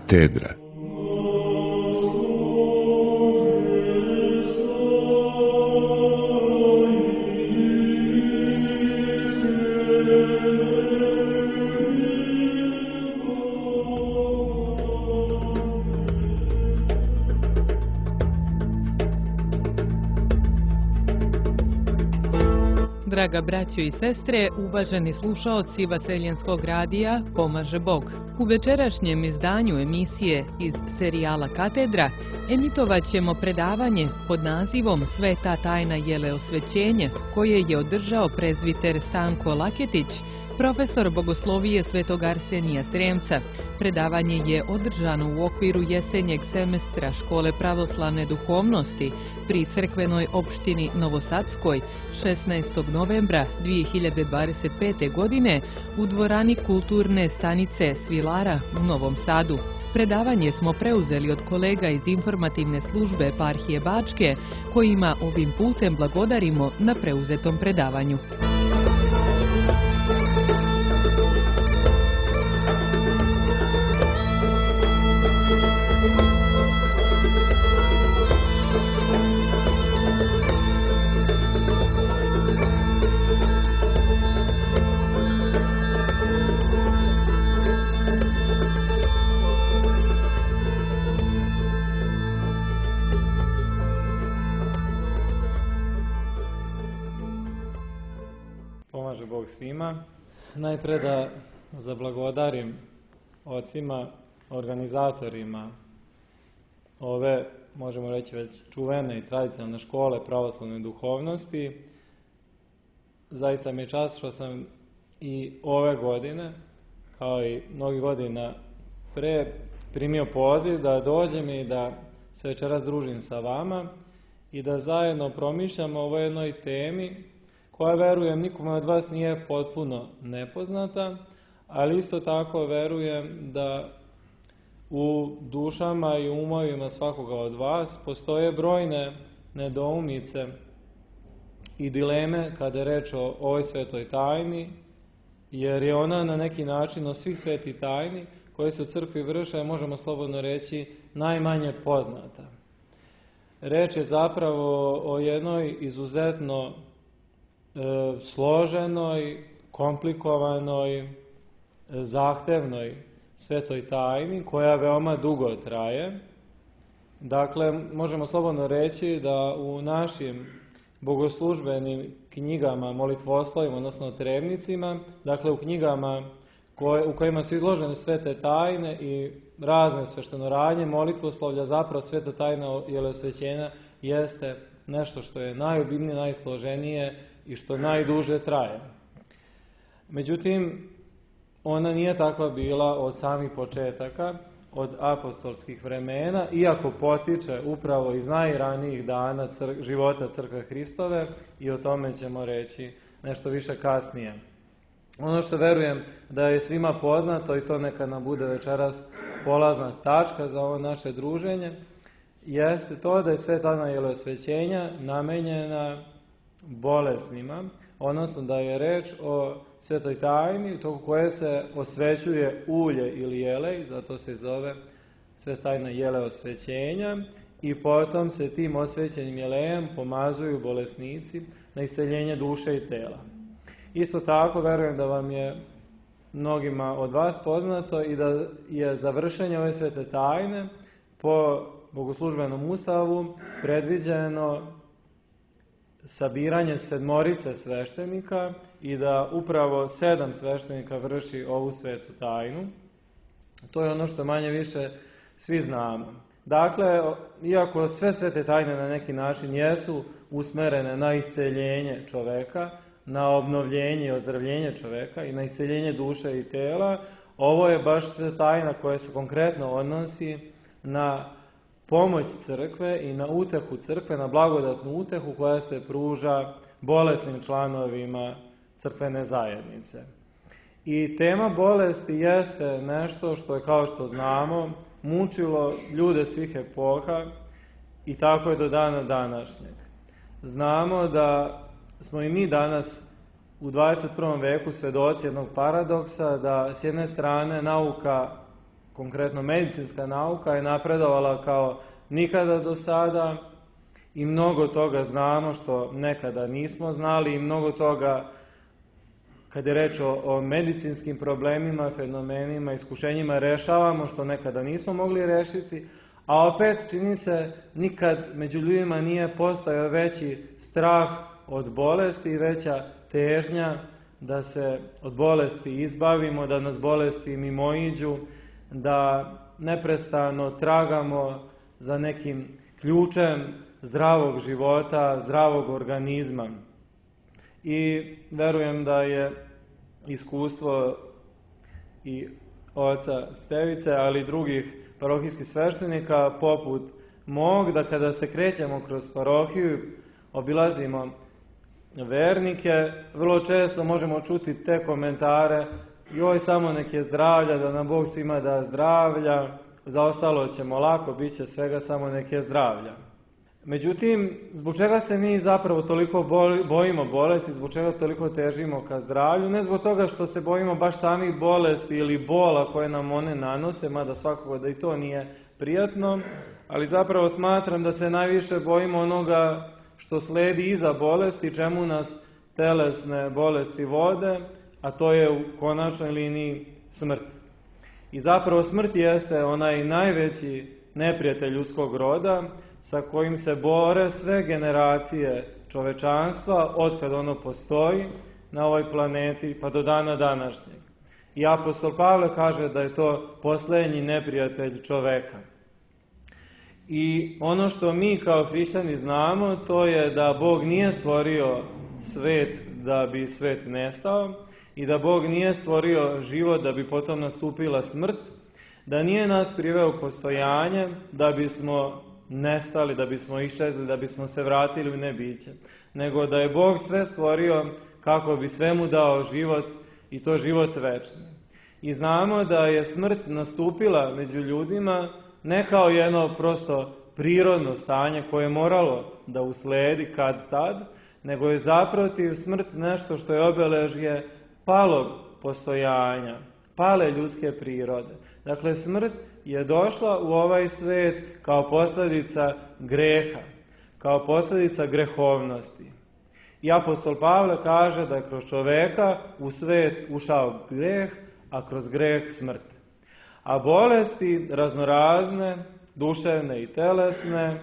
Katedra. Draga braćo i sestre, uvaženi slušaoci Vaseljenskog radija Pomaže Bog. U večerašnjem izdanju emisije iz serijala Katedra emitovat ćemo predavanje pod nazivom Sveta tajna jeleosvećenje, koje je održao prezbiter Stanko Laketić, profesor bogoslovije Svetog Arsenija Sremca. Predavanje je održano u okviru jesenjeg semestra Škole pravoslavne duhovnosti pri crkvenoj opštini Novosadskoj 16. novembra 2025. godine u dvorani kulturne stanice Svilara u Novom Sadu. Predavanje smo preuzeli od kolega iz informativne službe Eparhije Bačke, kojima ovim putem blagodarimo na preuzetom predavanju. Pomaže Bog svima. Najpre da zablagodarim ocima, organizatorima ove, možemo reći već čuvene i tradicionalne škole pravoslavne duhovnosti. Zaista mi je čast što sam i ove godine, kao i mnogi godina pre, primio poziv da dođem i da se večeras družim sa vama i da zajedno promišljamo o ovoj jednoj temi koja, verujem, nikome od vas nije potpuno nepoznata, ali isto tako verujem da u dušama i umovima svakoga od vas postoje brojne nedoumice i dileme kada je reč o ovoj svetoj tajni, jer je ona na neki način od svih svetih tajni koje se u crkvi vrše, možemo slobodno reći, najmanje poznata. Reč je zapravo o jednoj izuzetno složenoj, komplikovanoj, zahtevnoj svetoj tajni koja veoma dugo traje. Dakle, možemo slobodno reći da u našim bogoslužbenim knjigama, molitvoslovima, odnosno trevnicima, dakle u knjigama u kojima su izložene svete tajne i razne sveštenoradnje, molitvoslovlja, zapravo sveta tajna jeleosvećenja jeste nešto što je najobimnije, najsloženije i što najduže traje. Međutim, ona nije takva bila od samih početaka, od apostolskih vremena, iako potiče upravo iz najranijih dana života Crkve Hristove, i o tome ćemo reći nešto više kasnije. Ono što verujem da je svima poznato, i to neka nam bude večeras polazna tačka za ovo naše druženje, jeste to da je sveta tajna jeleosvećenja namenjena bolesnima, odnosno da je reč o svetoj tajni tokom koje se osvećuje ulje ili jelej, zato se zove sveta tajna jeleosvećenja, i potom se tim osvećenim jelejem pomazuju bolesnici na isceljenje duše i tela. Isto tako verujem da vam je mnogima od vas poznato i da je za vršenje ove svete tajne po bogoslužbenom ustavu predviđeno sabiranje 7 sveštenika i da upravo 7 sveštenika vrši ovu svetu tajnu. To je ono što manje više svi znamo. Dakle, iako sve svete tajne na neki način jesu usmerene na isceljenje čoveka, na obnovljenje i ozdravljenje čoveka i na isceljenje duše i tela, ovo je baš sveta tajna koja se konkretno odnosi na pomoć crkve i na utehu crkve, na blagodatnu utehu koja se pruža bolesnim članovima crkvene zajednice. I tema bolesti jeste nešto što je, kao što znamo, mučilo ljude svih epoha i tako je do dana današnjeg. Znamo da smo i mi danas u 21. veku svedoci jednog paradoksa, da s jedne strane nauka konkretno medicinska nauka, je napredovala kao nikada do sada i mnogo toga znamo što nekada nismo znali i mnogo toga kad je reč o medicinskim problemima, fenomenima, iskušenjima rešavamo što nekada nismo mogli rešiti, a opet čini se nikad među ljudima nije postojao veći strah od bolesti i veća težnja da se od bolesti izbavimo, da nas bolesti mimoiđu, da neprestano tragamo za nekim ključem zdravog života, zdravog organizma. I verujem da je iskustvo i oca Stevice, ali i drugih parohijskih sveštenika poput mog, da kada se krećemo kroz parohiju, obilazimo vernike, vrlo često možemo čuti te komentare: joj, samo nek je zdravlja, da nam Bog svima da zdravlja, za ostalo ćemo lako, bit će svega, samo nek je zdravlja. Međutim, zbog čega se mi zapravo toliko bojimo bolesti, zbog čega toliko težimo ka zdravlju? Ne zbog toga što se bojimo baš samih bolesti ili bola koje nam one nanose, mada svakako da i to nije prijatno, ali zapravo smatram da se najviše bojimo onoga što sledi iza bolesti, čemu nas telesne bolesti vode, a to je u konačnoj liniji smrt. I zapravo smrt jeste onaj najveći neprijatelj ljudskog roda, sa kojim se bore sve generacije čovečanstva, otkad ono postoji na ovoj planeti pa do dana današnjeg. I apostol Pavle kaže da je to poslednji neprijatelj čoveka. I ono što mi kao hrišćani znamo, to je da Bog nije stvorio svet da bi svet nestao i da Bog nije stvorio život da bi potom nastupila smrt, da nije nas priveo u postojanje da bismo nestali, da bismo iščezli, da bismo se vratili u nebiće, nego da je Bog sve stvorio kako bi svemu dao život i to život večni. I znamo da je smrt nastupila među ljudima ne kao jedno prosto prirodno stanje koje je moralo da usledi kad tad, nego je zaprotiv smrt nešto što je obeležje palog postojanja, pale ljudske prirode. Dakle, smrt je došla u ovaj svet kao posljedica greha, kao posljedica grehovnosti. I apostol Pavle kaže da je kroz čoveka u svet ušao greh, a kroz greh smrt. A bolesti raznorazne, duševne i telesne,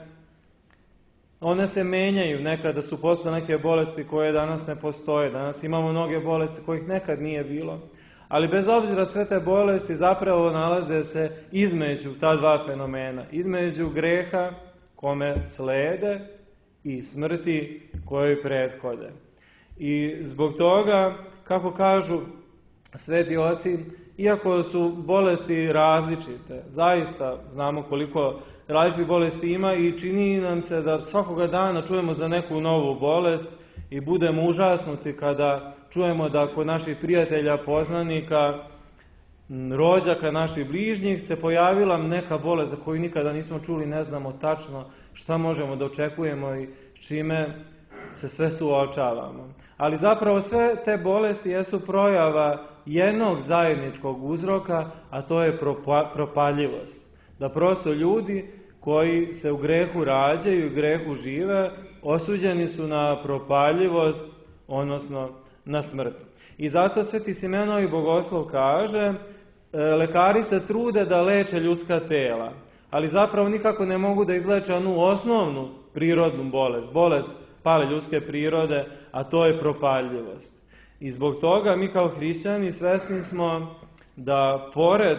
one se menjaju. Nekada su posle neke bolesti koje danas ne postoje. Danas imamo mnoge bolesti kojih nekad nije bilo. Ali bez obzira sve te bolesti zapravo nalaze se između ta dva fenomena. Između greha kome slede i smrti kojoj prethode. I zbog toga, kako kažu sveti oci, iako su bolesti različite, zaista znamo koliko različitih bolesti ima i čini nam se da svakoga dana čujemo za neku novu bolest i budemo užasnuti kada čujemo da kod naših prijatelja, poznanika, rođaka, naših bližnjih se pojavila neka bolest za koju nikada nismo čuli, ne znamo tačno šta možemo da očekujemo i s čime se sve suočavamo. Ali zapravo sve te bolesti jesu projava jednog zajedničkog uzroka, a to je propaljivost. Da prosto ljudi koji se u grehu rađaju i u grehu žive, osuđeni su na propaljivost, odnosno na smrt. I zato Sveti Simenovi Bogoslov kaže, lekari se trude da leče ljudska tela, ali zapravo nikako ne mogu da izleče onu osnovnu prirodnu bolest, bolest pale ljudske prirode, a to je propaljivost. I zbog toga mi kao hrišćani svesni smo da pored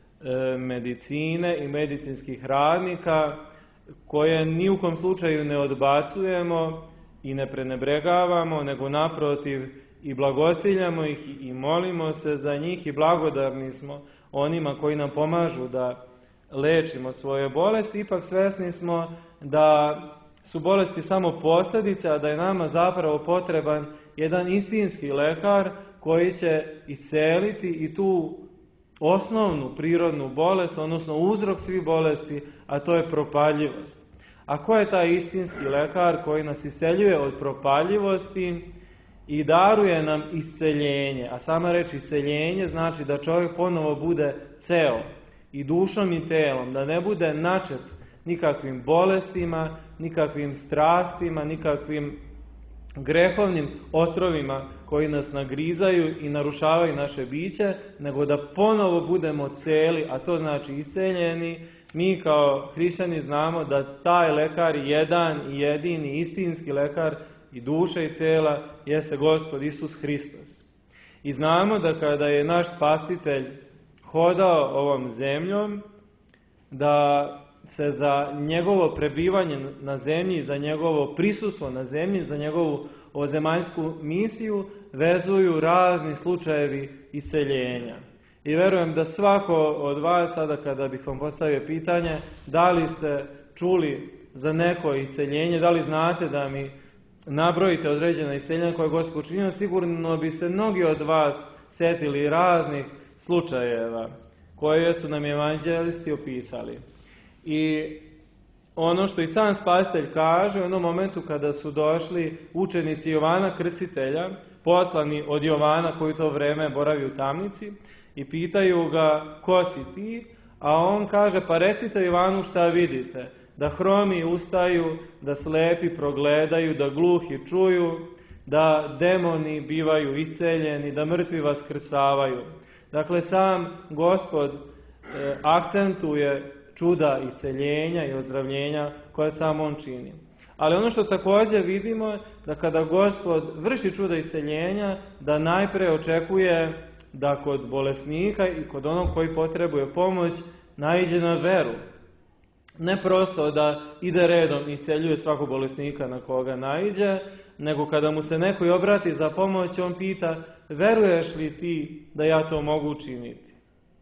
medicine i medicinskih radnika, koje ni u kom slučaju ne odbacujemo i ne prenebregavamo, nego naprotiv i blagosiljamo ih i molimo se za njih i blagodarni smo onima koji nam pomažu da lečimo svoje bolesti, ipak svesni smo da su bolesti samo posljedice, a da je nama zapravo potreban jedan istinski lekar koji će isceliti i tu osnovnu prirodnu bolest, odnosno uzrok svih bolesti, a to je propaljivost. A ko je taj istinski lekar koji nas isceljuje od propaljivosti i daruje nam isceljenje? A sama reč isceljenje znači da čovjek ponovo bude ceo i dušom i telom, da ne bude načet nikakvim bolestima, nikakvim strastima, nikakvim grehovnim otrovima koji nas nagrizaju i narušavaju naše biće, nego da ponovo budemo celi, a to znači isceljeni. Mi kao hrišćani znamo da taj lekar, jedan i jedini istinski lekar i duše i tela, jeste Gospod Isus Hristos. I znamo da kada je naš Spasitelj hodao ovom zemljom, da se za njegovo prebivanje na zemlji, za njegovo prisustvo na zemlji, za njegovu ovozemaljsku misiju vezuju razni slučajevi isceljenja. I verujem da svako od vas, sada kada bih vam postavio pitanje, da li ste čuli za neko isceljenje, da li znate da mi nabrojite određena isceljenja koje je Gospod učinio, sigurno bi se mnogi od vas sjetili raznih slučajeva koje su nam evanđelisti opisali. I ono što i sam Spasitelj kaže, u onom momentu kada su došli učenici Jovana Krstitelja, poslani od Jovana koji to vreme boravi u tamnici, i pitaju ga, ko si ti? A on kaže, pa recite Jovanu šta vidite, da hromi ustaju, da slepi progledaju, da gluhi čuju, da demoni bivaju isceljeni, da mrtvi vaskrsavaju. Dakle, sam Gospod akcentuje čuda isceljenja i ozdravljenja koje sam on čini. Ali ono što također vidimo, da kada Gospod vrši čuda isceljenja, da najpre očekuje da kod bolesnika i kod onog koji potrebuje pomoć naiđe na veru. Ne prosto da ide redom i isceljuje svakog bolesnika na koga naiđe, nego kada mu se neko i obrati za pomoć, on pita, veruješ li ti da ja to mogu učiniti?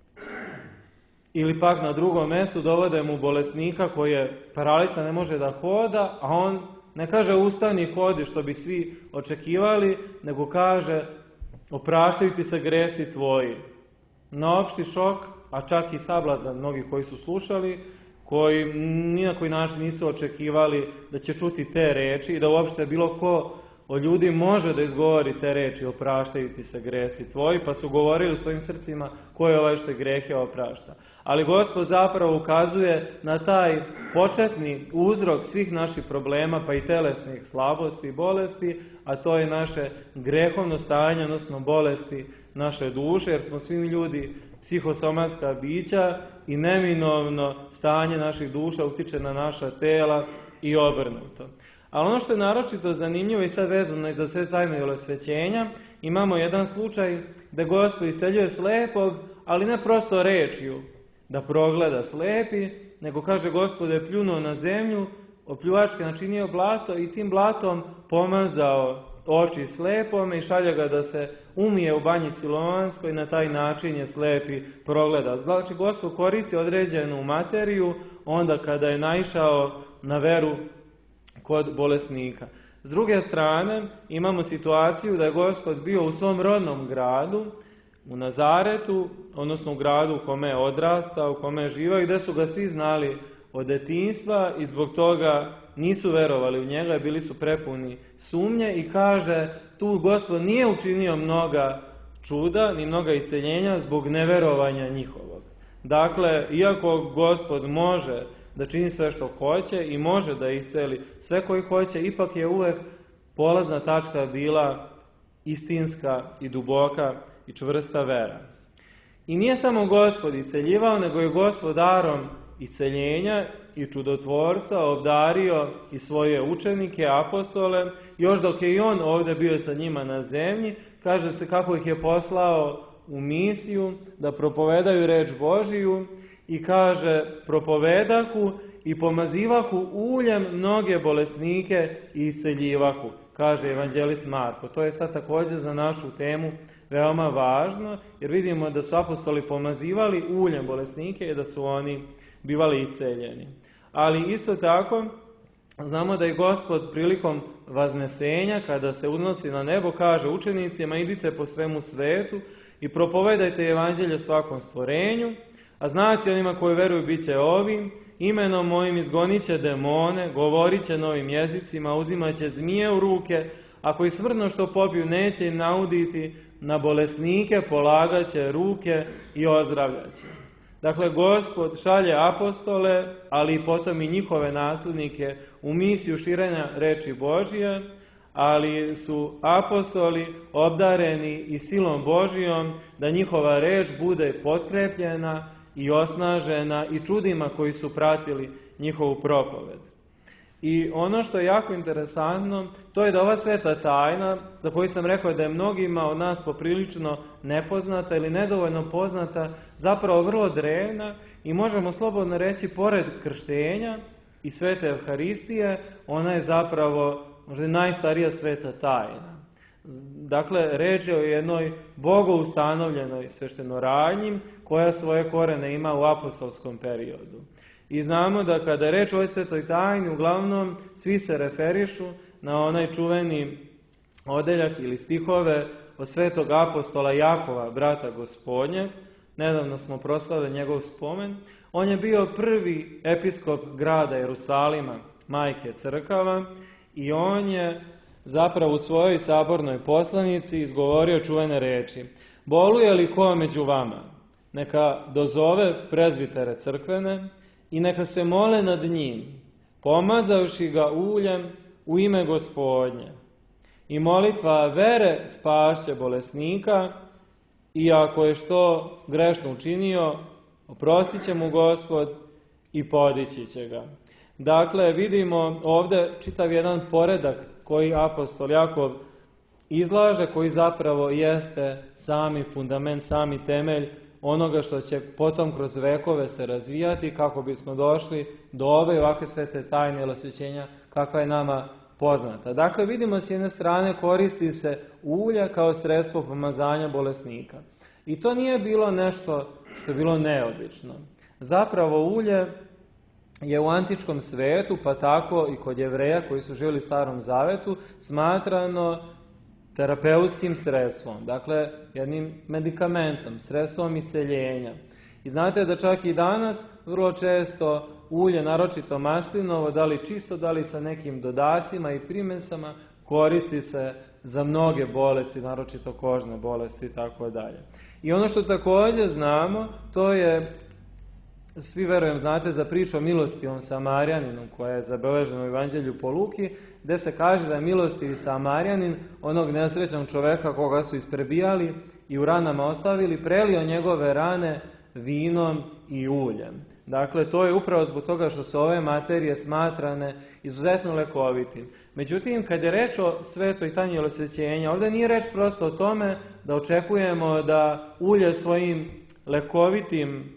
Ili pak na drugom mjestu dovode mu bolesnika koji je paralisan, ne može da hoda, a on ne kaže ustani i hodi što bi svi očekivali, nego kaže opraštaju ti se gresi tvoji. Na opšti šok, a čak i sablazan mnogi koji su slušali, koji ni na koji način nisu očekivali da će čuti te reči i da uopšte bilo ko od ljudi može da izgovori te reči opraštaju ti se gresi tvoji, pa su govorili u svojim srcima ko je ovaj što grehe oprašta. Ali Gospod zapravo ukazuje na taj početni uzrok svih naših problema, pa i telesnih slabosti i bolesti, a to je naše grehovno stanje, odnosno bolesti naše duše, jer smo svi ljudi psihosomatska bića i neminovno stanje naših duša utiče na naša tela i obrnuto. Ali ono što je naročito zanimljivo i sad vezano i za sve tajne osvećenja, imamo jedan slučaj da Gospod isceljuje slepog, ali ne prosto rečju da progleda slepi, nego kaže Gospod je pljunuo na zemlju, opljuvačke načinio blato i tim blatom pomazao oči slepome i šalje ga da se umije u banji Silovanskoj i na taj način je slepi progleda. Znači Gospod koristi određenu materiju onda kada je naišao na veru kod bolesnika. S druge strane imamo situaciju da je Gospod bio u svom rodnom gradu, u Nazaretu, odnosno u gradu u kome je odrastao, u kome je živao i gdje su ga svi znali od detinjstva i zbog toga nisu verovali u njega, bili su prepuni sumnje i kaže tu Gospod nije učinio mnoga čuda ni mnoga isceljenja zbog neverovanja njihovog. Dakle, iako Gospod može da čini sve što hoće i može da isceli sve koji hoće, ipak je uvek polazna tačka bila istinska i duboka i čvrsta vera. I nije samo Gospod isceljivao, nego je Gospod darom isceljenja i čudotvorstva obdario i svoje učenike, apostole, još dok je i on ovdje bio sa njima na zemlji, kaže se kako ih je poslao u misiju da propovedaju reč Božiju i kaže propovedahu i pomazivahu uljem mnoge bolesnike i isceljivahu, kaže evanđelist Marko. To je sad također za našu temu veoma važno, jer vidimo da su apostoli pomazivali uljem bolesnike i da su oni bivali isceljeni. Ali isto tako znamo da je Gospod prilikom vaznesenja, kada se uznosi na nebo, kaže učenicima idite po svemu svetu i propovedajte evanđelje svakom stvorenju, a znaci onima koji veruju bit će ovim, imenom mojim izgonit će demone, govorit će novim jezicima, uzimat će zmije u ruke, ako i smrtno što popiju neće im nauditi, na bolesnike polagat će ruke i ozdravljat će. Dakle, Gospod šalje apostole, ali i potom i njihove nasljednike u misiju širenja reči Božije, ali su apostoli obdareni i silom Božijom da njihova reč bude potkrepljena i osnažena i čudima koji su pratili njihovu propoved. I ono što je jako interesantno, to je da ova sveta tajna, za koju sam rekao da je mnogima od nas poprilično nepoznata ili nedovoljno poznata, zapravo vrlo drevna i možemo slobodno reći, pored krštenja i svete Evharistije, ona je zapravo možda najstarija sveta tajna. Dakle, reč je o jednoj bogoustanovljenoj sveštenoradnji koja svoje korene ima u apostolskom periodu. I znamo da kada je reč o ovoj svetoj tajni, uglavnom svi se referišu na onaj čuveni odeljak ili stihove od svetog apostola Jakova, brata Gospodnjeg. Nedavno smo proslavili njegov spomen. On je bio prvi episkop grada Jerusalima, majke crkava, i on je zapravo u svojoj sabornoj poslanici izgovorio čuvene reči: boluje li ko među vama, neka dozove prezbitere crkvene i neka se mole nad njim, pomazavši ga uljem u ime Gospodnje. I molitva vere spašće bolesnika, i ako je što grešno učinio, oprostit će mu Gospod i podići će ga. Dakle, vidimo ovdje čitav jedan poredak koji apostol Jakov izlaže, koji zapravo jeste sami fundament, sami temelj onoga što će potom kroz vekove se razvijati kako bismo došli do ove i ovakve svete tajne ili osvećenja kakva je nama poznata. Dakle, vidimo s jedne strane koristi se ulje kao sredstvo pomazanja bolesnika. I to nije bilo nešto što je bilo neobično. Zapravo ulje je u antičkom svetu, pa tako i kod Jevreja koji su živjeli u Starom Zavetu, smatrano terapeutskim sredstvom, dakle jednim medikamentom, sredstvom isceljenja. I znate da čak i danas vrlo često ulje, naročito maslinovo, da li čisto, da li sa nekim dodacima i primesama, koristi se za mnoge bolesti, naročito kožne bolesti i tako dalje. I ono što također znamo, to je, svi verujem znate za priču o milostivom Samarjaninu koja je zabeležena u Evanđelju po Luki, gdje se kaže da je milostivi Samarjanin onog nesrećnog čoveka koga su isprebijali i u ranama ostavili, prelio njegove rane vinom i uljem. Dakle, to je upravo zbog toga što su ove materije smatrane izuzetno lekovitim. Međutim, kad je reč o svetoj tajni osvećenja, ovdje nije reč prosto o tome da očekujemo da ulje svojim lekovitim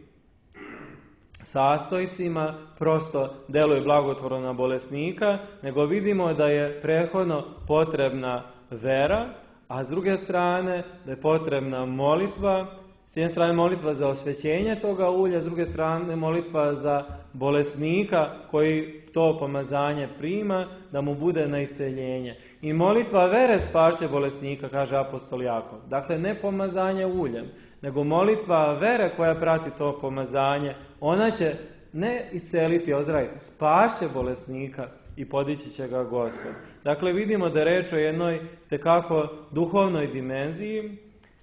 sastojcima prosto deluje blagotvorno na bolesnika, nego vidimo da je prethodno potrebna vera, a s druge strane da je potrebna molitva, s jedne strane molitva za osvećenje toga ulja, s druge strane molitva za bolesnika koji to pomazanje prima, da mu bude na isceljenje. I molitva vere spašće bolesnika, kaže apostol Jakov. Dakle, ne pomazanje uljem, nego molitva vere koja prati to pomazanje, ona će ne isceliti, ozdraviti, spašće bolesnika i podići će ga Gospod. Dakle, vidimo da je reč o jednoj tekako duhovnoj dimenziji.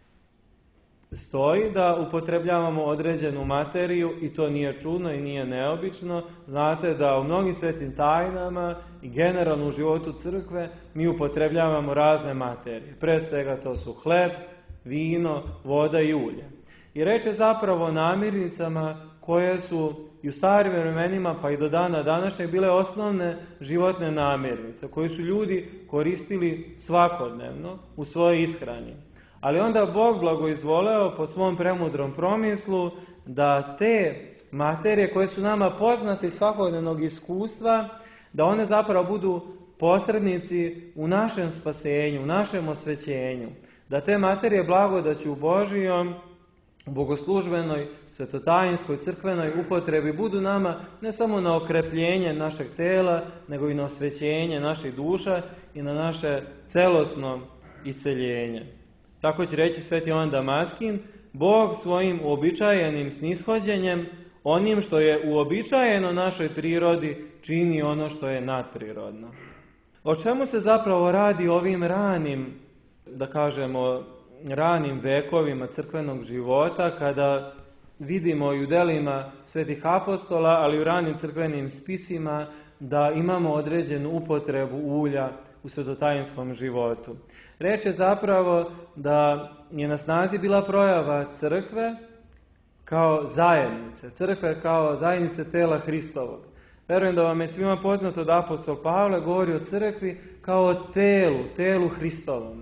Stoji da upotrebljavamo određenu materiju i to nije čudno i nije neobično. Znate da u mnogim svetim tajnama i generalno u životu crkve mi upotrebljavamo razne materije. Pre svega to su hleb, vino, voda i ulje. I reč je zapravo o namirnicama koje su i u starim vremenima pa i do dana današnjeg bile osnovne životne namirnice koje su ljudi koristili svakodnevno u svojoj ishrani. Ali onda Bog blagoizvoleo po svom premudrom promislu da te materije koje su nama poznate iz svakodnevnog iskustva, da one zapravo budu posrednici u našem spasenju, u našem osvećenju. Da te materije blagodaću Božijom, bogoslužbenoj, svetotajinskoj, crkvenoj upotrebi budu nama ne samo na okrepljenje našeg tela, nego i na osvećenje naših duša i na naše celosno isceljenje. Tako će reći sveti Jovan Damaskin, Bog svojim uobičajenim snishođenjem, onim što je uobičajeno našoj prirodi, čini ono što je nadprirodno. O čemu se zapravo radi ovim ranim, da kažemo, ranim vekovima crkvenog života, kada vidimo i u delima svetih apostola, ali i u ranim crkvenim spisima, da imamo određenu upotrebu ulja u svetotajinskom životu. Reč je zapravo da je na snazi bila projava crkve kao zajednice, crkve kao zajednice tela Hristovog. Verujem da vam je svima poznato da apostol Pavle govori o crkvi kao o telu Hristovom.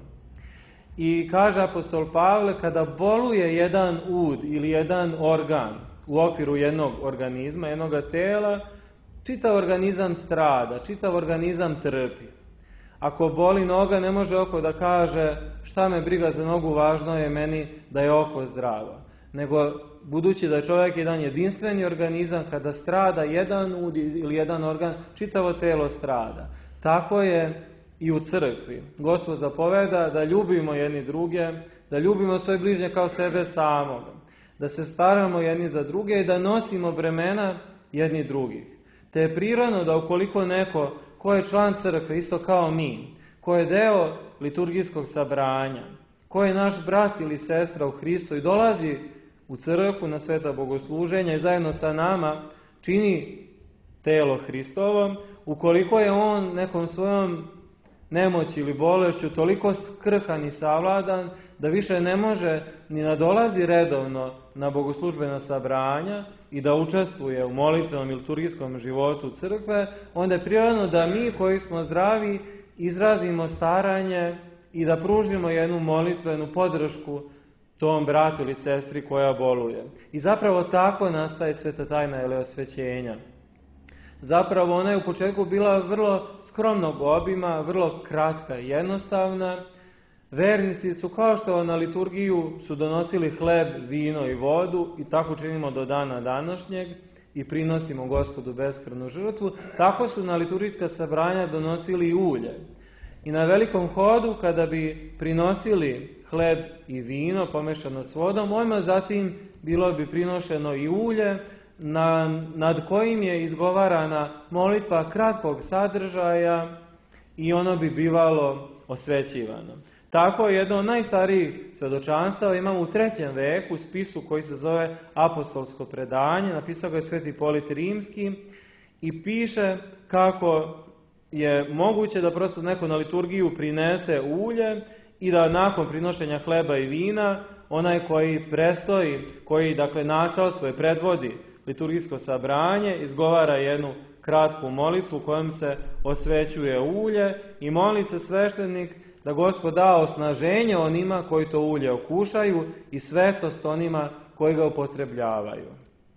I kaže apostol Pavle, kada boluje jedan ud ili jedan organ u okviru jednog organizma, jednog tela, čitav organizam strada, čitav organizam trpi. Ako boli noga, ne može oko da kaže šta me briga za nogu, važno je meni da je oko zdravo. Nego, budući da je čovjek jedan jedinstveni organizam, kada strada jedan ud ili jedan organ, čitavo telo strada. Tako je i u crkvi. Gospod zapoveda da ljubimo jedni druge, da ljubimo svoje bližnje kao sebe samog, da se staramo jedni za druge i da nosimo bremena jedni drugih. Te je prirodno da ukoliko neko ko je član crkve, isto kao mi, ko je deo liturgijskog sabranja, ko je naš brat ili sestra u Hristu i dolazi u crkvu na sveta bogosluženja i zajedno sa nama čini telo Hristovo, ukoliko je on nekom svojom nemoći ili bolešću toliko skrhan i savladan da više ne može ni nadolazi redovno na bogoslužbena sabranja i da učestvuje u molitvenom i liturgijskom životu crkve, onda je prirodno da mi koji smo zdravi izrazimo staranje i da pružimo jednu molitvenu podršku tom bratu ili sestri koja boluje. I zapravo tako nastaje sveta tajna ili osvećenja. Zapravo ona je u početku bila vrlo skromnog obima, vrlo kratka i jednostavna. Vernici su kao što na liturgiju su donosili hleb, vino i vodu i tako činimo do dana današnjeg i prinosimo Gospodu beskrvnu žrtvu, tako su na liturgijska sabranja donosili i ulje. I na velikom hodu kada bi prinosili hleb i vino pomešano s vodom, odmah zatim bilo bi prinošeno i ulje nad kojim je izgovarana molitva kratkog sadržaja i ono bi bivalo osvećivano. Tako jedno od najstarijih svedočanstava imamo u 3. veku u spisu koji se zove Apostolsko predanje, napisao ga je Sveti Ipolit Rimski i piše kako je moguće da prosto neko na liturgiju prinese ulje i da nakon prinošenja hleba i vina onaj koji prestoji, koji dakle načelstvo je predvodi liturgijsko sabranje, izgovara jednu kratku molitvu kojom se osvećuje ulje i moli se sveštenik da Gospod da osnaženje onima koji to ulje okušaju i svetost onima koji ga upotrebljavaju.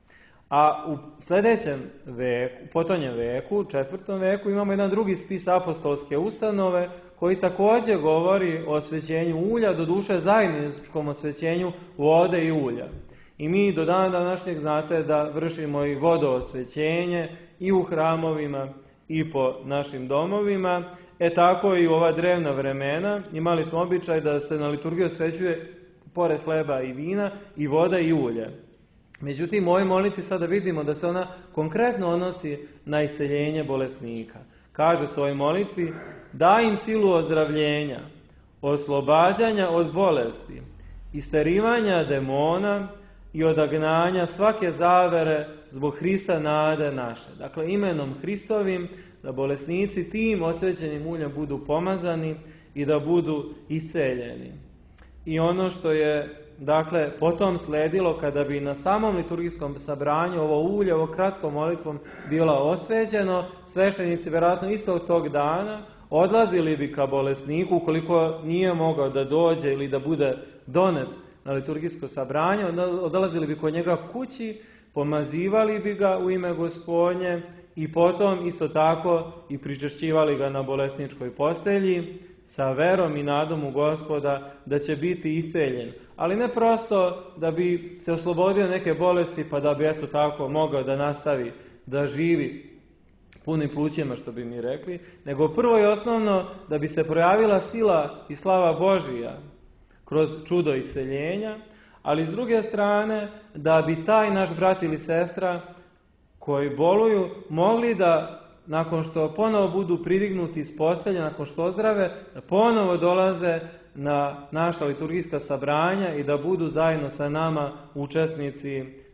A u sljedećem veku, potonjem veku, u 4. veku, imamo jedan drugi spis apostolske ustanove koji također govori o osvećenju ulja, doduše zajedničkom osvećenju vode i ulja. I mi do dana današnjeg znate da vršimo i vodoosvećenje i u hramovima i po našim domovima. Tako i u ova drevna vremena imali smo običaj da se na liturgiju osvećuje pored hleba i vina i voda i ulje. Međutim, u ovoj molitvi sada vidimo da se ona konkretno odnosi na isceljenje bolesnika. Kaže se u ovoj molitvi: daj im silu ozdravljenja, oslobađanja od bolesti, isterivanja demona i odagnanja svake zavere zbog Hrista nade naše. Dakle, imenom Hristovim da bolesnici tim osvećenim uljem budu pomazani i da budu isceljeni. I ono što je dakle potom sledilo, kada bi na samom liturgijskom sabranju ovo ulje, ovo kratkom molitvom bilo osvećeno, sveštenici vjerojatno istog tog dana odlazili bi ka bolesniku, ukoliko nije mogao da dođe ili da bude donet na liturgijsko sabranje, odlazili bi kod njega kući, pomazivali bi ga u ime Gospodnje i potom isto tako i pričešćivali ga na bolesničkoj postelji sa verom i nadom u Gospoda da će biti isceljen. Ali ne prosto da bi se oslobodio neke bolesti pa da bi eto tako mogao da nastavi da živi punim plućima, što bi mi rekli, nego prvo i osnovno da bi se projavila sila i slava Božija kroz čudo isceljenja, ali s druge strane da bi taj naš brat ili sestra koji boluju mogli da, nakon što ponovo budu pridignuti iz postelje, nakon što ozdrave, da ponovo dolaze na naša liturgijska sabranja i da budu zajedno sa nama učesnici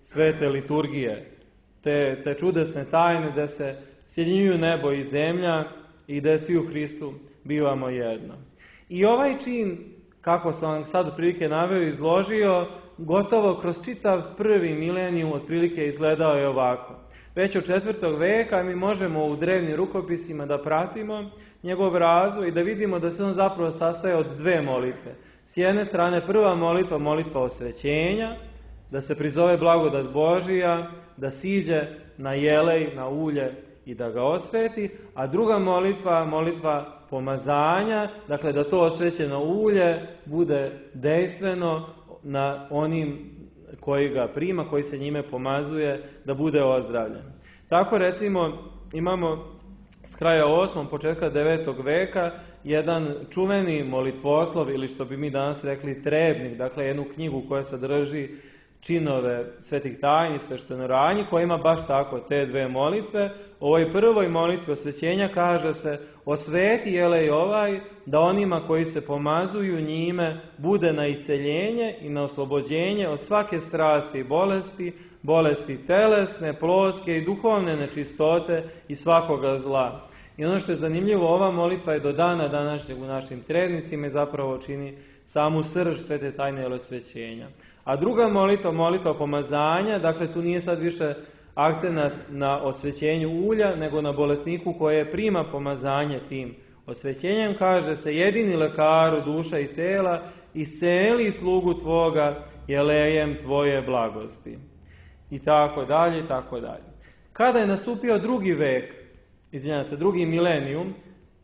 svete liturgije, te čudesne tajne da se sjedinjuju nebo i zemlja i da svi u Hristu bivamo jedno. I ovaj čin, kako sam vam sad otprilike naveo i izložio, gotovo kroz čitav prvi milenijum otprilike izgledao je ovako. Već od 4. veka mi možemo u drevnim rukopisima da pratimo njegov razvoj i da vidimo da se on zapravo sastaje od dve molitve. S jedne strane prva molitva, molitva osvećenja, da se prizove blagodat Božija, da siđe na jelej, na ulje i da ga osveti, a druga molitva, molitva pomazanja, dakle da to osvećeno ulje bude dejstveno na onim koji ga prima, koji se njime pomazuje, da bude ozdravljen. Tako recimo imamo s kraja 8. početka 9. veka jedan čuveni molitvoslov, ili što bi mi danas rekli trebnik, dakle jednu knjigu koja sadrži činove svetih tajni, sveštenoradnji, koja ima baš tako te dve molitve. U ovoj prvoj molitvi osvećenja kaže se: osveti jelej ovaj, da onima koji se pomazuju njime bude na isceljenje i na oslobođenje od svake strasti i bolesti, bolesti telesne, plotske i duhovne nečistote i svakoga zla. I ono što je zanimljivo, ova molitva je do dana današnjeg u našim trebnicima i zapravo čini samu srž svete tajne osvećenja. A druga molitva, molitva pomazanja, dakle tu nije sad više akcenat na osvećenju ulja, nego na bolesniku koje prima pomazanje tim osvećenjem, kaže se: jedini lekaru duša i tela, isceli slugu tvoga jelejem tvoje blagosti. I tako dalje, i tako dalje. Kada je nastupio drugi vek, drugi milenijum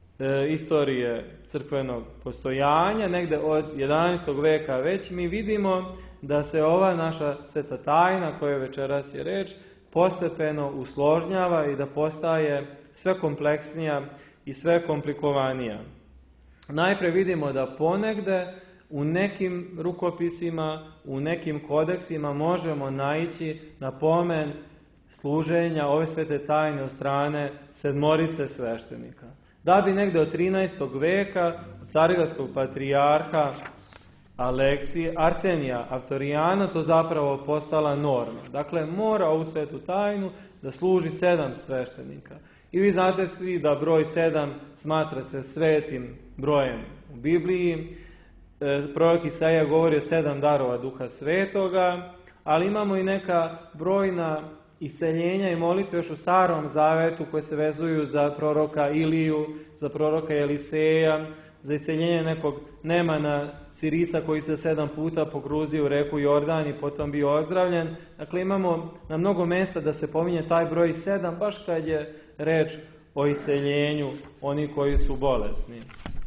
istorije crkvenog postojanja, negde od 11. veka već, mi vidimo da se ova naša sveta tajna, koja večeras je reč, postepeno usložnjava i da postaje sve kompleksnija i sve komplikovanija. Najpre vidimo da ponegde u nekim rukopisima, u nekim kodeksima možemo naići na pomen služenja ove svete tajne od strane 7 sveštenika. Da bi negde od 13. veka carigradskog patrijarha Arsenija Avtorijana to zapravo postala norma. Dakle, mora ovu svetu tajnu da služi 7 sveštenika. I vi znate svi da broj 7 smatra se svetim brojem u Bibliji. Prorok Isaija govori o 7 darova Duha Svetoga, ali imamo i neka brojna iseljenja i molitve još u Starom Zavetu koje se vezuju za proroka Iliju, za proroka Eliseja, za iseljenje nekog Nemana Sirica koji se 7 puta pogruzio u reku Jordan i potom bio ozdravljen. Dakle, imamo na mnogo mjesta da se pominje taj broj 7, baš kad je reč o iseljenju onih koji su bolesni.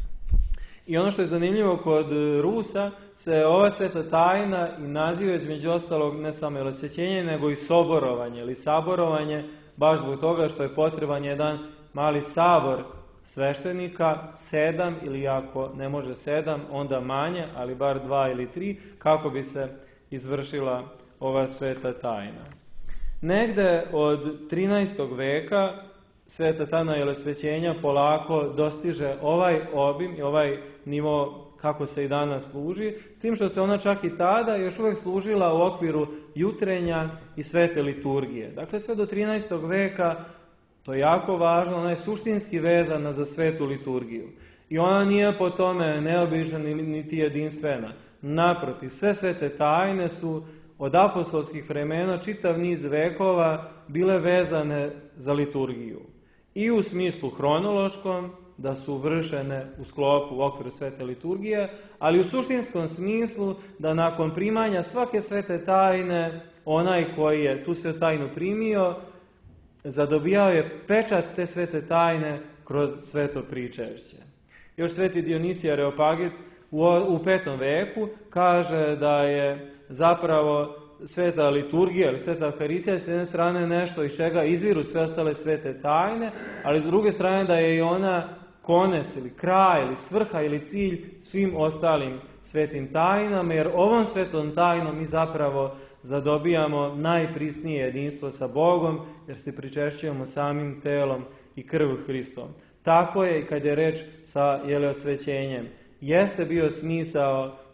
I ono što je zanimljivo kod Rusa, se ova sveta tajna i naziva između ostalog ne samo osvećenje, nego i soborovanje ili saborovanje, baš zbog toga što je potreban jedan mali sabor sveštenika, 7 ili ako ne može 7, onda manje, ali bar 2 ili 3, kako bi se izvršila ova sveta tajna. Negde od 13. veka sveta tajna ili osvećenja polako dostiže ovaj obim i ovaj nivo kako se i danas služi, s tim što se ona čak i tada još uvijek služila u okviru jutrenja i svete liturgije. Dakle, sve do 13. veka, to je jako važno, ona je suštinski vezana za svetu liturgiju. I ona nije po tome neobična niti jedinstvena. Naprotiv, sve svete tajne su od apostolskih vremena čitav niz vekova bile vezane za liturgiju. I u smislu hronološkom, da su vršene u sklopu u okviru svete liturgije, ali u suštinskom smislu da nakon primanja svake svete tajne, onaj koji je tu svetu tajnu primio, zadobijao je pečat te svete tajne kroz sveto pričešće. Još sveti Dionisije Areopagit u 5. veku kaže da je zapravo sveta liturgija ili sveta Euharistija s jedne strane nešto iz čega izviru sve ostale svete tajne, ali s druge strane da je i ona konec ili kraj ili svrha ili cilj svim ostalim svetim tajnama, jer ovom svetom tajnom mi zapravo zadobijamo najprisnije jedinstvo sa Bogom, jer se pričešćujemo samim telom i krv Hristom. Tako je i kad je reč sa osvećenjem. Jeste bio smisao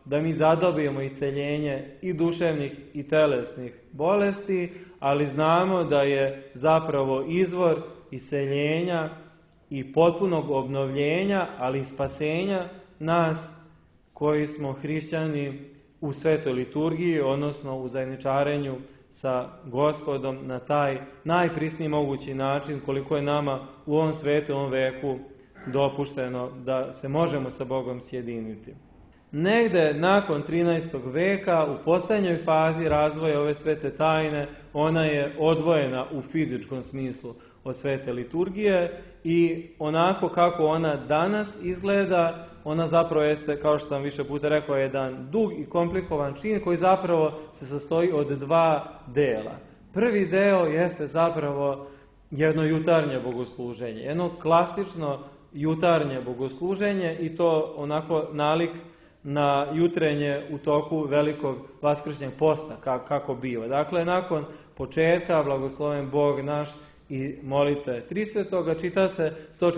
da mi zadobijemo isceljenje i duševnih i telesnih bolesti, ali znamo da je zapravo izvor isceljenja i potpunog obnovljenja, ali i spasenja nas koji smo hrišćani u svetoj liturgiji, odnosno u zajedničarenju sa Gospodom na taj najprisniji mogući način koliko je nama u ovom svetom veku dopušteno da se možemo sa Bogom sjediniti. Negde nakon 13. veka, u posljednjoj fazi razvoja ove svete tajne, ona je odvojena u fizičkom smislu od svete liturgije i onako kako ona danas izgleda, ona zapravo jeste, kao što sam više puta rekao, jedan dug i komplikovan čin koji zapravo se sastoji od dva dela. Prvi deo jeste zapravo jedno jutarnje bogosluženje, jedno klasično jutarnje bogosluženje i to onako nalik na jutrenje u toku velikog vaskršnjeg posta, kako biva. Dakle, nakon početka, blagosloven Bog naš i molite Trisvetoga, čita se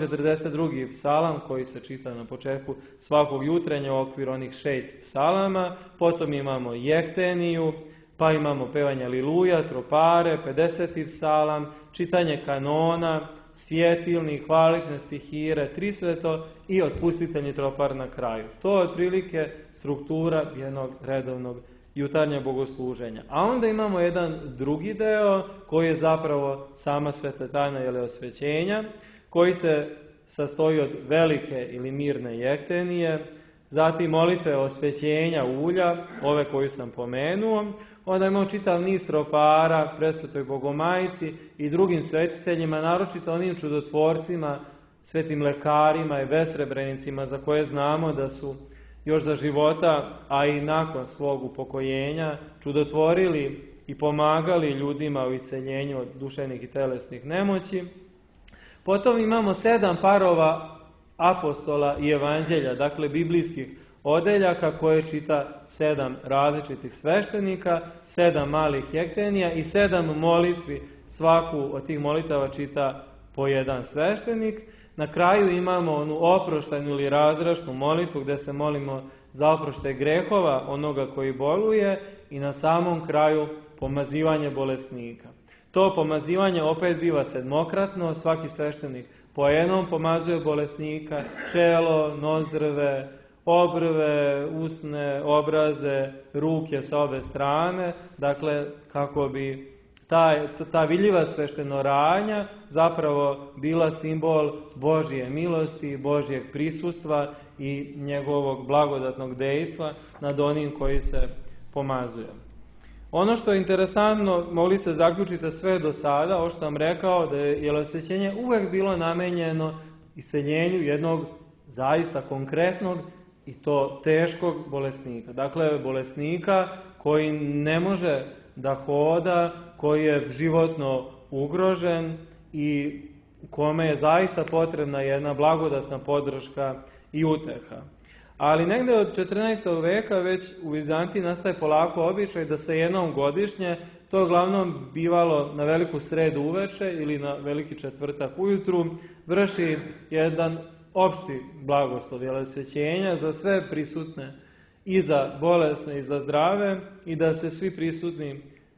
142. psalam koji se čita na početku svakog jutrenja u okviru onih 6 psalama, potom imamo jekteniju, pa imamo pevanje Aliluja, tropare, 50. psalam, čitanje kanona, svjetilni, hvalitne stihire, Trisveto i otpustitelji tropar na kraju. To je otprilike struktura jednog redovnog jutarnjeg bogosluženja. A onda imamo jedan drugi deo koji je zapravo sama sveta tajna ili osvećenja, koji se sastoji od velike ili mirne jektenije, zatim molitve osvećenja ulja, ove koju sam pomenuo, onda imamo čitav niz tropara, presvetoj Bogomajici i drugim svetiteljima, naročito onim čudotvorcima, svetim lekarima i besrebrenicima za koje znamo da su još za života, a i nakon svog upokojenja, čudotvorili i pomagali ljudima u isceljenju od duševnih i telesnih nemoći. Potom imamo 7 parova apostola i evanđelja, dakle biblijskih odeljaka koje čita 7 različitih sveštenika, 7 malih jektenija i 7 molitvi. Svaku od tih molitava čita po jedan sveštenik. Na kraju imamo onu oproštajnu ili razrašnu molitvu gdje se molimo za oproštaj grehova onoga koji boluje i na samom kraju pomazivanje bolesnika. To pomazivanje opet biva sedmokratno, svaki sveštenik po jednom pomazuje bolesnika, čelo, nozdrve, obrve, usne, obraze, ruke sa obe strane, dakle kako bi ta vidljiva sveštenoranja zapravo bila simbol Božje milosti, Božjeg prisustva i njegovog blagodatnog dejstva nad onim koji se pomazuje. Ono što je interesantno, mogli se zaključiti sve do sada, ovo što sam rekao, da je osvećenje uvek bilo namenjeno isceljenju jednog zaista konkretnog i to teškog bolesnika. Dakle, bolesnika koji ne može da hoda, koji je životno ugrožen i kome je zaista potrebna jedna blagodatna podrška i uteha. Ali negdje od 14. veka već u Vizantiji nastaje polako običaj da se jednom godišnje, to uglavnom bivalo na veliku sredu uveče ili na veliki četvrtak ujutru, vrši jedan opšti blagoslov ili osvećenja za sve prisutne, i za bolesne i za zdrave, i da se svi prisutni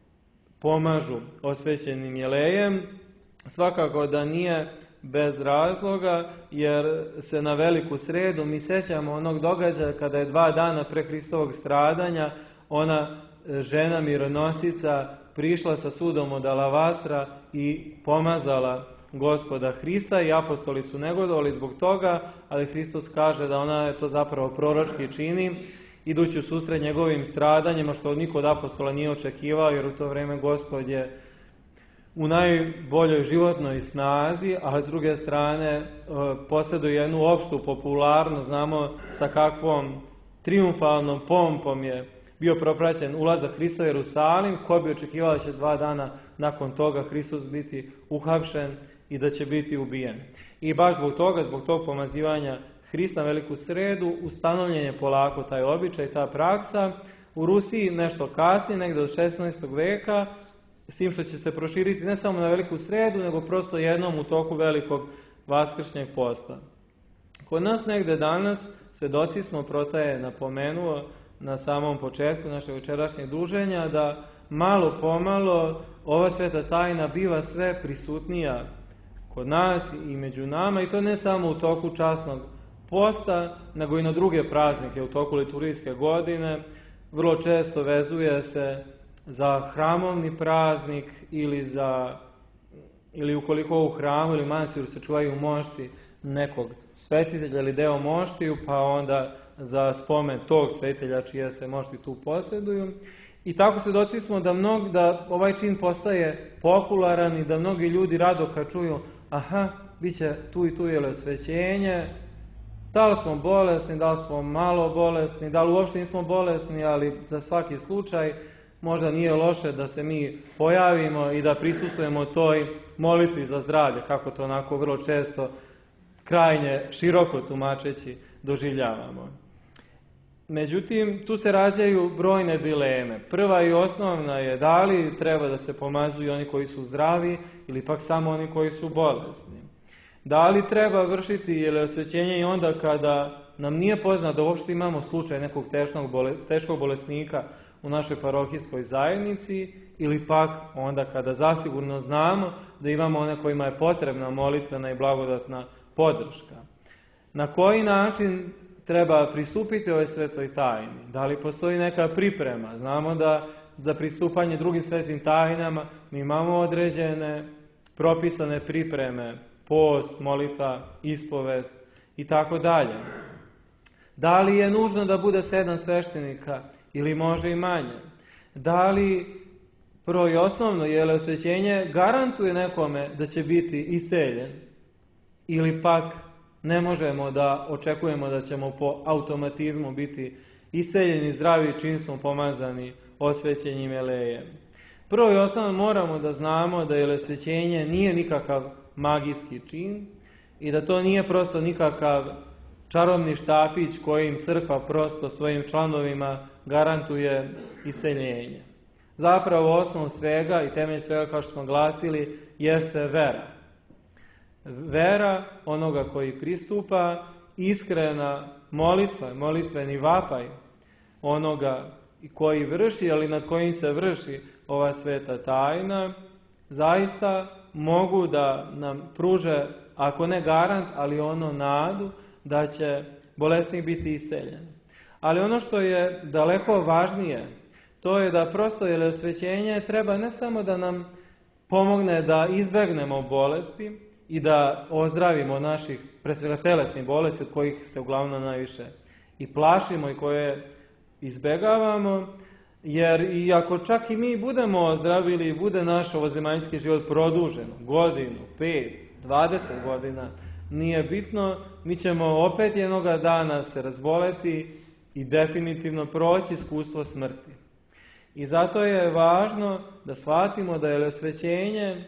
pomažu osvećenim jelejem. Svakako da nije bez razloga, jer se na veliku sredu mi sjećamo onog događaja kada je 2 dana pre Hristovog stradanja ona žena mironosica prišla sa sudom od alavastra i pomazala Gospoda Hrista i apostoli su negodovali zbog toga, ali Hristos kaže da ona je to zapravo proročki čini, idući u susret njegovim stradanjima, što niko od apostola nije očekivao, jer u to vrijeme Gospod je u najboljoj životnoj snazi, a s druge strane posjeduje jednu opštu popularnost. Znamo sa kakvom triumfalnom pompom je bio propraćen ulazak Hrista u Jerusalim, ko bi očekivao da će 2 dana nakon toga Hristos biti uhapšen i da će biti ubijen. I baš zbog tog pomazivanja Hrista na veliku sredu ustanovljen je polako taj običaj, ta praksa. U Rusiji nešto kasnije, negdje od 16. veka, s tim što će se proširiti ne samo na veliku sredu, nego prosto jednom u toku velikog vaskršnjeg posta. Kod nas negdje danas, svedoci smo, Protaje napomenuo, na samom početku našeg večerašnjeg druženja, da malo pomalo ova sveta tajna biva sve prisutnija kod nas i među nama, i to ne samo u toku časnog posta, nego i na druge praznike u toku liturgijske godine. Vrlo često vezuje se za hramovni praznik ili ukoliko u hramu ili manastiru se čuvaju mošti nekog svetitelja ili deo moštiju, pa onda za spomen tog svetitelja čije se mošti tu posjeduju. I tako svjedoci smo da ovaj čin postaje popularan i da mnogi ljudi rado kad čuju bit će tu i tu jelosvećenje, da li smo bolesni, da li smo malo bolesni, da li uopšte nismo bolesni, ali za svaki slučaj možda nije loše da se mi pojavimo i da prisustvujemo toj molitvi za zdravlje, kako to onako vrlo često krajnje široko tumačeći doživljavamo. Međutim, tu se rađaju brojne dileme. Prva i osnovna je da li treba da se pomazuju oni koji su zdravi ili pak samo oni koji su bolesni. Da li treba vršiti jelosvećenje i onda kada nam nije poznato da uopšte imamo slučaj nekog teškog bolesnika u našoj parohijskoj zajednici, ili pak onda kada zasigurno znamo da imamo one kojima je potrebna molitvena i blagodatna podrška. Na koji način treba pristupiti ovoj svetoj tajni? Da li postoji neka priprema? Znamo da za pristupanje drugim svetim tajnama mi imamo određene propisane pripreme, post, molitva, ispovest i tako dalje. Da li je nužno da bude 7 sveštenika ili može i manje? Da li prvo i osnovno jelosvećenje garantuje nekome da će biti isceljen ili pak ne možemo da očekujemo da ćemo po automatizmu biti isceljeni, zdravi, čim smo pomazani osvećenim elejem? Prvo i osnovno moramo da znamo da jelosvećenje nije nikakav magijski čin i da to nije prosto nikakav čarobni štapić kojim crkva prosto svojim članovima garantuje isceljenje. Zapravo osnov svega i temelj svega, kao što smo glasili, jeste vera. Vera onoga koji pristupa, iskrena molitva, molitveni vapaj onoga koji vrši, ali nad kojim se vrši ova sveta tajna, zaista mogu da nam pruže, ako ne garant, ali ono nadu da će bolesnik biti isceljen. Ali ono što je daleko važnije, to je da prosto jelosvećenje treba ne samo da nam pomogne da izbegnemo bolesti i da ozdravimo naših pre svega telesnih bolesti, od kojih se uglavnom najviše i plašimo i koje izbegavamo, jer i ako čak i mi budemo ozdravili i bude naš ovozemaljski život produžen, godinu, 5, 20 godina, nije bitno, mi ćemo opet jednoga dana se razboleti i definitivno proći iskustvo smrti. I zato je važno da shvatimo da jelosvećenje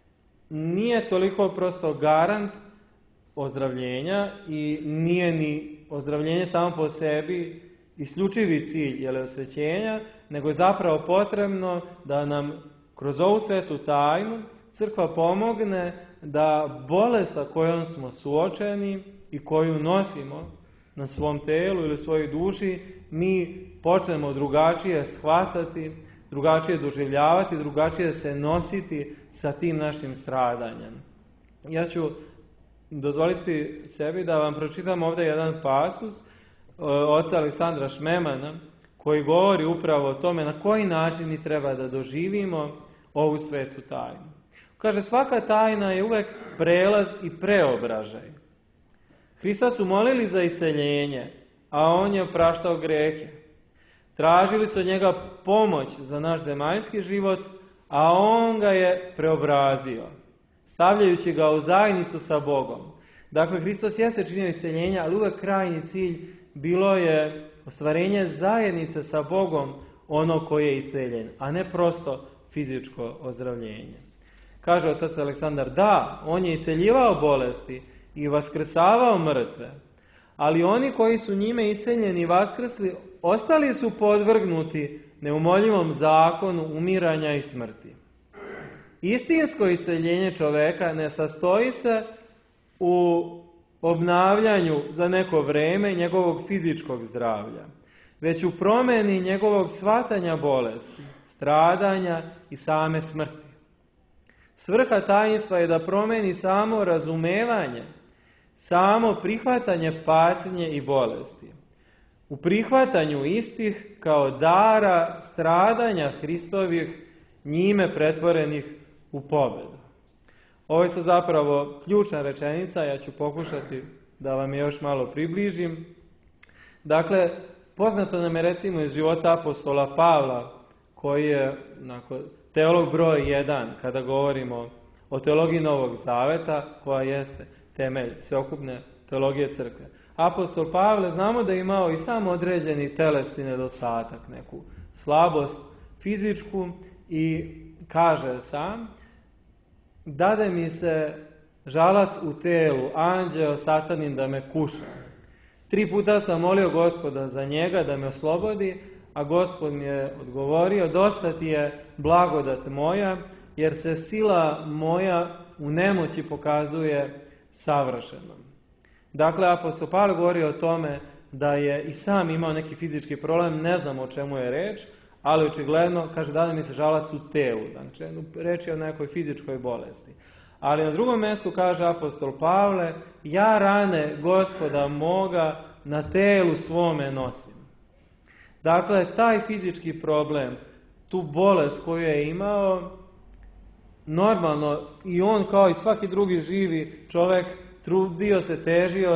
nije toliko prosto garant ozdravljenja i nije ni ozdravljenje samo po sebi isključivi cilj jelosvećenja, nego je zapravo potrebno da nam kroz ovu svetu tajnu crkva pomogne da bolest sa kojom smo suočeni i koju nosimo na svom telu ili svojoj duši, mi počnemo drugačije shvatati, drugačije doživljavati, drugačije se nositi sa tim našim stradanjem. Ja ću dozvoliti sebi da vam pročitam ovdje jedan pasus oca Aleksandra Šmemana, koji govori upravo o tome na koji način mi treba da doživimo ovu svetu tajnu. Kaže, svaka tajna je uvek prelaz i preobražaj. Hrista su molili za isceljenje, a on je opraštao grehe. Tražili su od njega pomoć za naš zemaljski život, a on ga je preobrazio, stavljajući ga u zajednicu sa Bogom. Dakle, Hristos jeste činio isceljenje, ali uvek krajnji cilj bilo je ostvarenje zajednice sa Bogom, ono koje je isceljen, a ne prosto fizičko ozdravljenje. Kaže otac Aleksandar, da, on je isceljivao bolesti i vaskrsavao mrtve, ali oni koji su njime isceljeni i vaskrsli, ostali su podvrgnuti neumoljivom zakonu umiranja i smrti. Istinsko isceljenje čoveka ne sastoji se u obnavljanju za neko vreme njegovog fizičkog zdravlja, već u promjeni njegovog shvatanja bolesti, stradanja i same smrti. Svrha tajinstva je da promijeni samo razumevanje, samo prihvatanje patnje i bolesti. U prihvatanju istih kao dara stradanja Hristovih, njime pretvorenih u pobedu. Ovo je zapravo ključna rečenica, ja ću pokušati da vam je još malo približim. Dakle, poznato nam je recimo iz života apostola Pavla, koji je teolog broj 1, kada govorimo o teologiji Novog Zaveta, koja jeste temelj sveokupne teologije crkve. Apostol Pavle znamo da je imao i sam određeni telesni nedostatak, neku slabost fizičku i kaže sam: dade mi se žalac u telu, anđeo satanin da me kuša. 3 puta sam molio Gospoda za njega da me oslobodi, a Gospod mi je odgovorio: dosta ti je blagodat moja, jer se sila moja u nemoći pokazuje savršenom. Dakle, apostol Pavle govori o tome da je i sam imao neki fizički problem, ne znamo o čemu je reč, ali očigledno, kaže, dade mi se žalac u telu. Znači, reč je o nekoj fizičkoj bolesti. Ali na drugom mjestu kaže apostol Pavle: ja rane Gospoda moga na telu svome nosim. Dakle, taj fizički problem, tu bolest koju je imao, normalno i on kao i svaki drugi živi čovjek trudio se,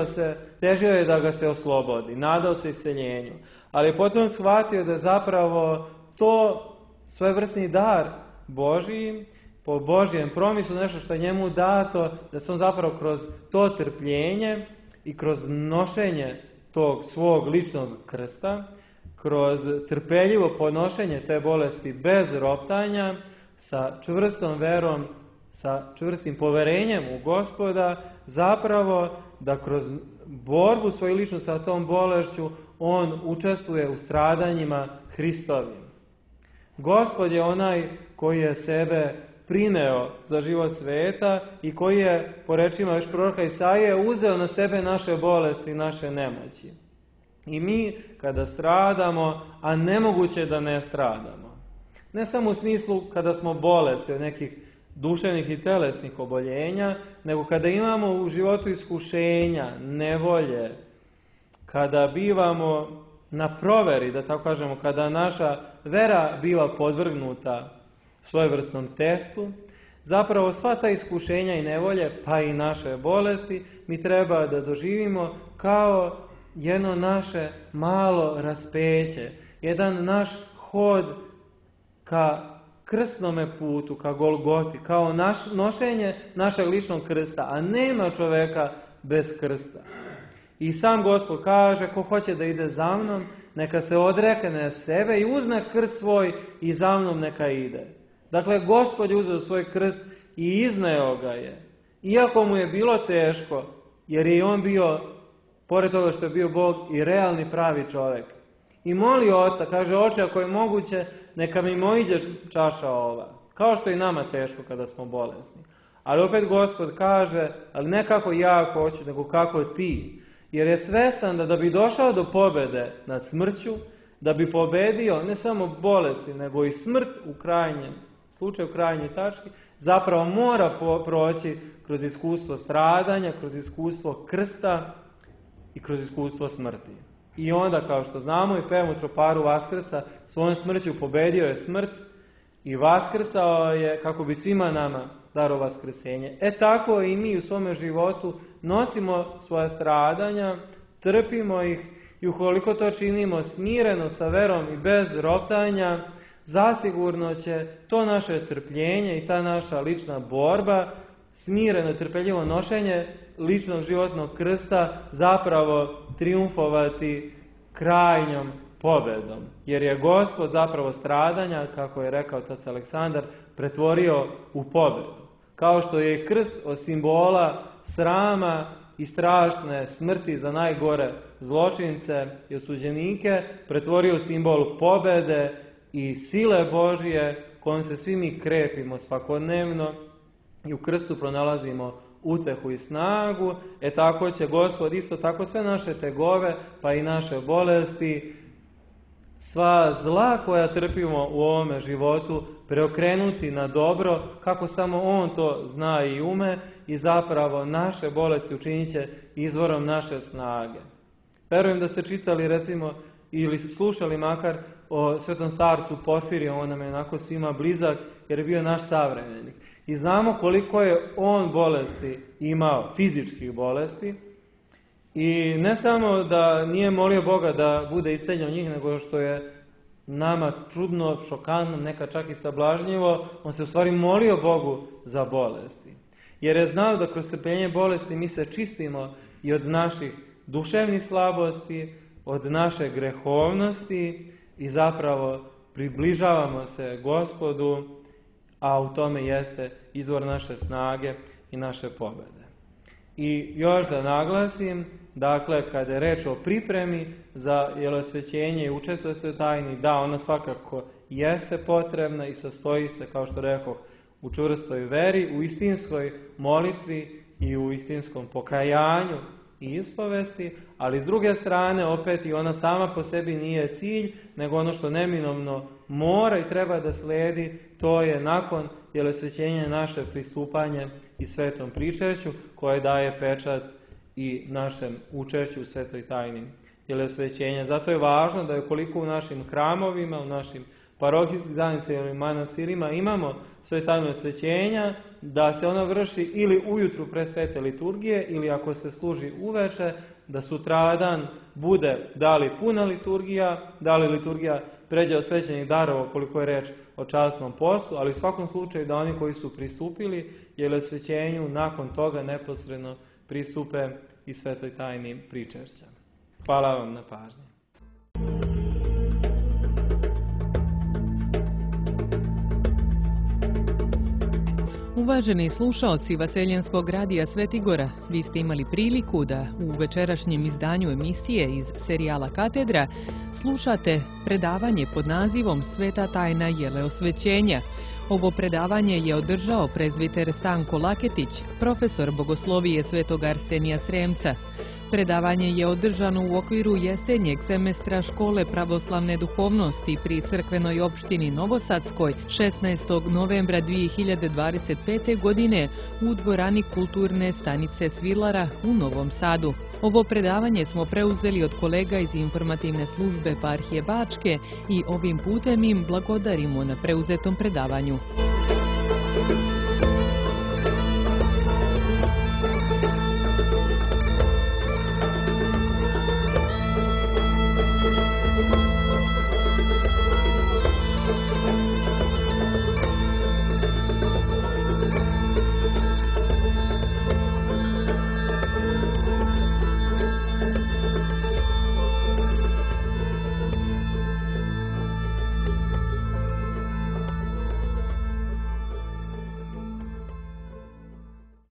težio je da ga se oslobodi, nadao se isceljenju. Ali je potom shvatio da je zapravo to svojevrsni dar Božiji, po Božijem promislu, nešto što je njemu dato, da se on zapravo kroz to trpljenje i kroz nošenje tog svog ličnog krsta, kroz trpeljivo podnošenje te bolesti bez roptanja, sa čvrstom verom, sa čvrstim poverenjem u Gospoda, zapravo da kroz borbu svoju ličnu sa tom bolešću on učestvuje u stradanjima Hristovim. Gospod je onaj koji je sebe prineo za život sveta i koji je, po rečima još proroka Isaije, uzeo na sebe naše bolesti i naše nemoći. I mi, kada stradamo, a nemoguće da ne stradamo, ne samo u smislu kada smo bolesni od nekih duševnih i telesnih oboljenja, nego kada imamo u životu iskušenja, nevolje, kada bivamo na proveri, da tako kažemo, kada naša vera biva podvrgnuta svojevrsnom testu, zapravo sva ta iskušenja i nevolje, pa i naše bolesti, mi treba da doživimo kao jedno naše malo raspeće, jedan naš hod ka krstnome putu, ka Golgoti, kao nošenje našeg ličnog krsta, a nema čoveka bez krsta. I sam Gospod kaže: ko hoće da ide za mnom, neka se odrekne sebe i uzme krst svoj i za mnom neka ide. Dakle, Gospod je uzeo svoj krst i izneo ga je. Iako mu je bilo teško, jer je on bio, pored toga što je bio Bog, i realni pravi čovjek. I molio Oca, kaže: Oče, ako je moguće, neka mi moiđe čaša ova. Kao što je i nama teško kada smo bolesni. Ali opet Gospod kaže: ali ne kako ja hoću, nego kako ti. Jer je svestan da bi došao do pobjede nad smrću, da bi pobedio ne samo bolesti, nego i smrt u krajnjem slučaju, u krajnjoj tački, zapravo mora proći kroz iskustvo stradanja, kroz iskustvo krsta i kroz iskustvo smrti. I onda, kao što znamo i pevamo troparu Vaskrsa, svojom smrću pobedio je smrt i vaskrsao je kako bi svima nama daro vaskrsenje. Tako i mi u svome životu nosimo svoja stradanja, trpimo ih i ukoliko to činimo smireno, sa verom i bez roptanja, zasigurno će to naše trpljenje i ta naša lična borba, smireno i trpeljivo nošenje ličnog životnog krsta zapravo triumfovati krajnjom pobedom. Jer je Gospod zapravo stradanja, kako je rekao otac Aleksandar, pretvorio u pobedu. Kao što je krst od simbola srama i strašne smrti za najgore zločince i osuđenike pretvorio u simbol pobede i sile Božije kojom se svi mi krepimo svakodnevno i u krstu pronalazimo utehu i snagu. Tako će Gospod isto tako sve naše tegove pa i naše bolesti sva zla koja trpimo u ovome životu preokrenuti na dobro, kako samo On to zna i ume, i zapravo naše bolesti učinit će izvorom naše snage. Verujem da ste čitali, recimo, ili slušali makar o svetom starcu Porfiriju, on nam je onako svima blizak jer je bio naš savremenik. I znamo koliko je on bolesti imao, fizičkih bolesti, i ne samo da nije molio Boga da bude isceljen od njih, nego što je nama čudno, šokantno, neka čak i sablažnjivo, on se u stvari molio Bogu za bolesti. Jer je znao da kroz trpljenje bolesti mi se čistimo i od naših duševnih slabosti, od naše grehovnosti i zapravo približavamo se Gospodu, a u tome jeste izvor naše snage i naše pobjede. I još da naglasim, dakle, kada je reč o pripremi za jelosvećenje i učestvo u tajni, da, ona svakako jeste potrebna i sastoji se, kao što rekoh, u čvrstoj veri, u istinskoj molitvi i u istinskom pokajanju i ispovesti, ali s druge strane, opet, i ona sama po sebi nije cilj, nego ono što neminovno mora i treba da slijedi, to je nakon jelosvećenja naše pristupanje i svetom pričešću, koje daje pečat i našem učešću u svetoj tajni jelosvećenja. Zato je važno da ukoliko u našim hramovima, u našim parohijskim zajednicama ili manastirima imamo sve tajno osvećenja, da se ona vrši ili ujutru pre svete liturgije, ili ako se služi uveče, da sutradan bude da li puna liturgija, da li liturgija pređe osvećenih darova, koliko je reč o časnom postu, ali u svakom slučaju da oni koji su pristupili jelosvećenju nakon toga neposredno pristupe i svetoj tajni pričešća. Hvala vam na pažnji. Uvaženi slušaoci Vaseljenskog radija Svetigora, vi ste imali priliku da u večerašnjem izdanju emisije iz serijala Katedra slušate predavanje pod nazivom Sveta tajna jeleosvećenja. Ovo predavanje je održao prezbiter Stanko Laketić, profesor bogoslovije Svetog Arsenija Sremca. Predavanje je održano u okviru jesenjeg semestra Škole pravoslavne duhovnosti pri crkvenoj opštini Novosadskoj 16. novembra 2025. godine u dvorani kulturne stanice Svilara u Novom Sadu. Ovo predavanje smo preuzeli od kolega iz informativne službe Eparhije Bačke i ovim putem im blagodarimo na preuzetom predavanju.